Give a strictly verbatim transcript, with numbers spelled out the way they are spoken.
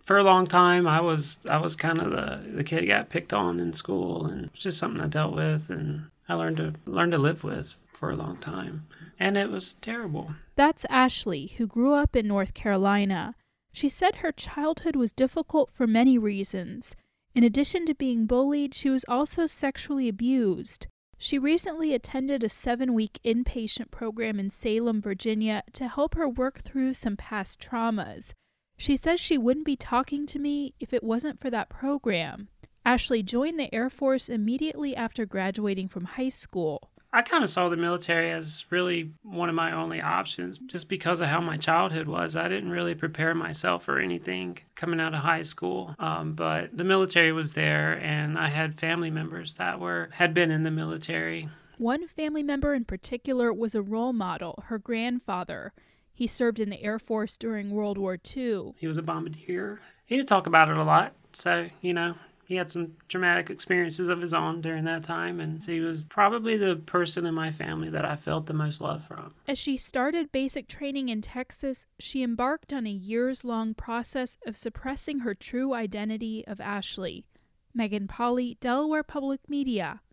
For a long time, I was I was kind of the, the kid who got picked on in school, and it's just something I dealt with, and I learned to learn to live with for a long time. And it was terrible. That's Ashley, who grew up in North Carolina. She said her childhood was difficult for many reasons. In addition to being bullied, she was also sexually abused. She recently attended a seven-week inpatient program in Salem, Virginia, to help her work through some past traumas. She says she wouldn't be talking to me if it wasn't for that program. Ashley joined the Air Force immediately after graduating from high school. I kind of saw the military as really one of my only options just because of how my childhood was. I didn't really prepare myself for anything coming out of high school, um, but the military was there, and I had family members that were had been in the military. One family member in particular was a role model, her grandfather. He served in the Air Force during World War Two. He was a bombardier. He didn't talk about it a lot, so, you know, he had some traumatic experiences of his own during that time, and he was probably the person in my family that I felt the most love from. As she started basic training in Texas, she embarked on a years-long process of suppressing her true identity of Ashley. Megan Polly, Delaware Public Media.